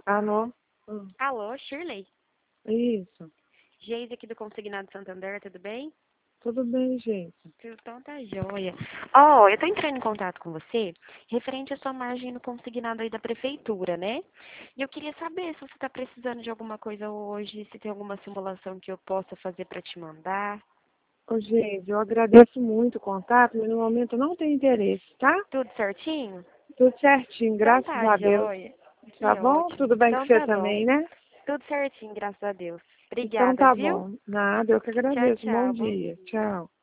Alô? Alô, Shirley? Isso. Geise aqui do Consignado Santander, tudo bem? Tudo bem, gente? Então tá joia. Ó, eu tô entrando em contato com você referente à sua margem no consignado aí da prefeitura, né? E eu queria saber se você tá precisando de alguma coisa hoje, se tem alguma simulação que eu possa fazer pra te mandar. Ô, gente, eu agradeço muito o contato, mas no momento eu não tenho interesse, tá? Tudo certinho? Tudo certinho, Então graças tá a Deus. joia. Tá Que bom? ótimo. Tudo bem com Então você tá bom. também, né? Tudo certinho, graças a Deus. Então Obrigada, tá viu? bom. Nada, eu que Tchau, agradeço. Bom tchau. Bom dia. Tchau.